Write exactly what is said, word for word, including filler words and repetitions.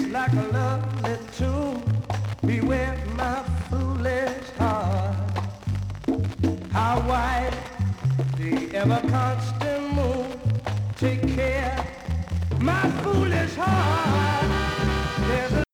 like a lovely tune. Beware my foolish heart. How white the ever constant moon. Take care, my foolish heart.